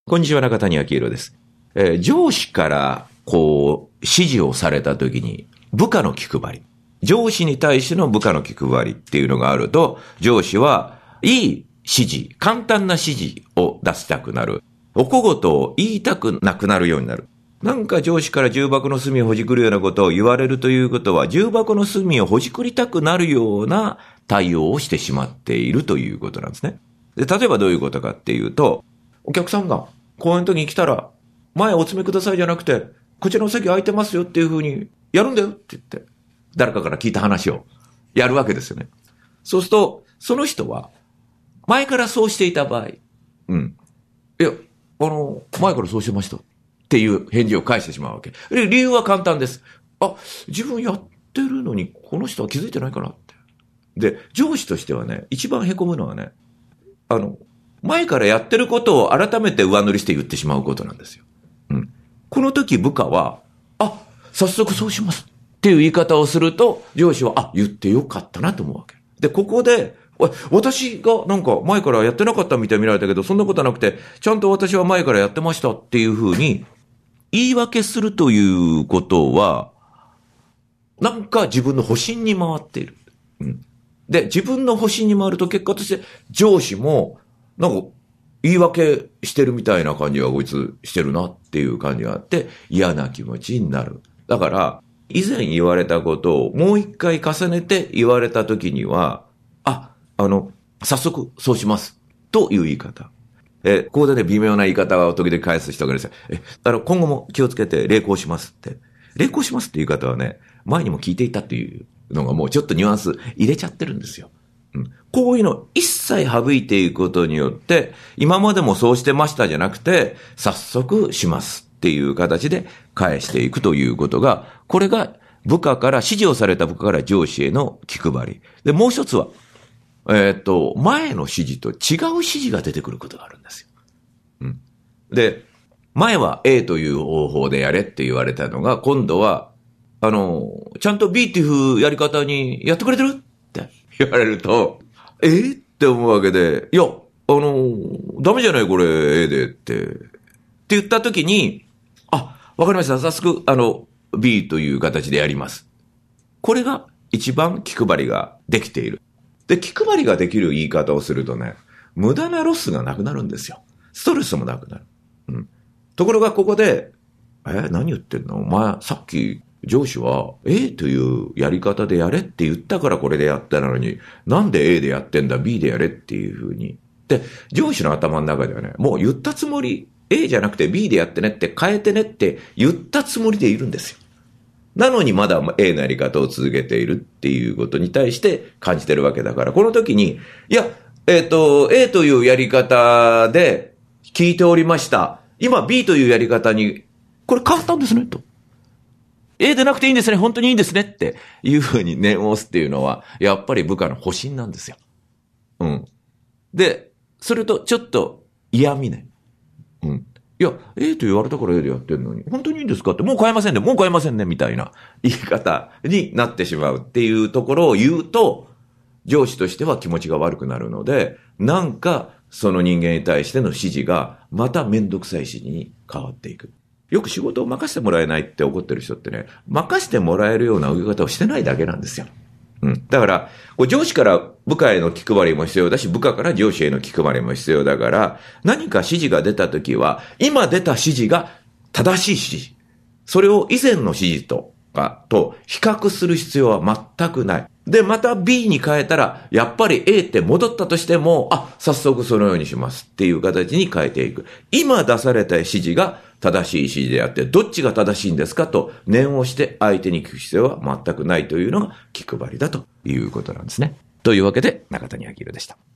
こんにちは、中谷明宏です。上司から指示をされたときに部下の気配り。上司に対しての部下の気配りっていうのがあると、上司はいい指示、簡単な指示を出したくなる。お小言を言いたくなくなるようになる。なんか上司から重箱の隅をほじくるようなことを言われるということは、重箱の隅をほじくりたくなるような対応をしてしまっているということなんですね。で、例えばどういうことかっていうと、お客さんが公演の時に来たら、前お詰めくださいじゃなくて、こちらの席空いてますよっていう風にやるんだよって言って、誰かから聞いた話をやるわけですよね。そうすると、その人は、前からそうしていた場合、いや、前からそうしてましたっていう返事を返してしまうわけ。理由は簡単です。自分やってるのにこの人は気づいてないかなって。で、上司としてはね、一番凹むのはね、前からやってることを改めて上塗りして言ってしまうことなんですよ。この時部下は、早速そうしますっていう言い方をすると、上司は、言ってよかったなと思うわけ。で、ここで、私がなんか前からやってなかったみたいに見られたけど、そんなことはなくて、ちゃんと私は前からやってましたっていうふうに言い訳するということは、なんか自分の保身に回っている。で、自分の保身に回ると結果として上司も、なんか言い訳してるみたいな感じがこいつしてるなっていう感じがあって嫌な気持ちになる。だから、以前言われたことをもう一回重ねて言われた時には、早速そうしますという言い方。ここでね、微妙な言い方を時々返す人がいるんですよ。今後も気をつけて励行しますって。励行しますっていう言い方はね、前にも聞いていたっていうのがもうちょっとニュアンス入れちゃってるんですよ。こういうのを一切省いていくことによって、今までもそうしてましたじゃなくて、早速しますっていう形で返していくということが、これが部下から、指示をされた部下から上司への気配り。で、もう一つは、前の指示と違う指示が出てくることがあるんですよ。で、前は A という方法でやれって言われたのが、今度は、ちゃんと B っていうやり方にやってくれてるって言われると、って思うわけで、いや、ダメじゃないこれ A でって言ったときに、わかりました。早速、B という形でやります。これが一番気配りができている。で、気配りができる言い方をするとね、無駄なロスがなくなるんですよ。ストレスもなくなる。ところがここで、何言ってんのお前、さっき上司は A というやり方でやれって言ったからこれでやったのに、なんで A でやってんだ B でやれっていう風に。で、上司の頭の中ではね、もう言ったつもり、A じゃなくて B でやってねって変えてねって言ったつもりでいるんですよ。なのにまだ A のやり方を続けているっていうことに対して感じてるわけだから、この時に、A というやり方で聞いておりました。今 B というやり方に、これ変わったんですね、と。A でなくていいんですね、本当にいいんですねっていうふうに念を押すっていうのは、やっぱり部下の保身なんですよ。で、それとちょっと嫌味ね。いや、A と言われたから A でやってんのに、本当にいいんですかって、もう変えませんね、みたいな言い方になってしまうっていうところを言うと、上司としては気持ちが悪くなるので、なんかその人間に対しての指示がまためんどくさい指示に変わっていく。よく仕事を任せてもらえないって怒ってる人ってね、任せてもらえるような動き方をしてないだけなんですよ。だから、上司から部下への気配りも必要だし、部下から上司への気配りも必要だから、何か指示が出たときは、今出た指示が正しい指示。それを以前の指示と比較する必要は全くない。で、また B に変えたら、やっぱり A って戻ったとしても、早速そのようにしますっていう形に変えていく。今出された指示が正しい指示であって、どっちが正しいんですかと念をして相手に聞く必要は全くないというのが気配りだということなんですね。というわけで、中谷明宏でした。